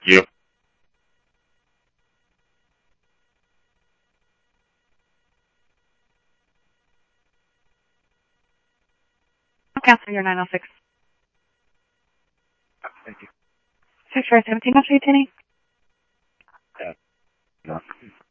Yep. Cancel your 906. Thank you. 6 4 17, I'll show you, Tinny. No.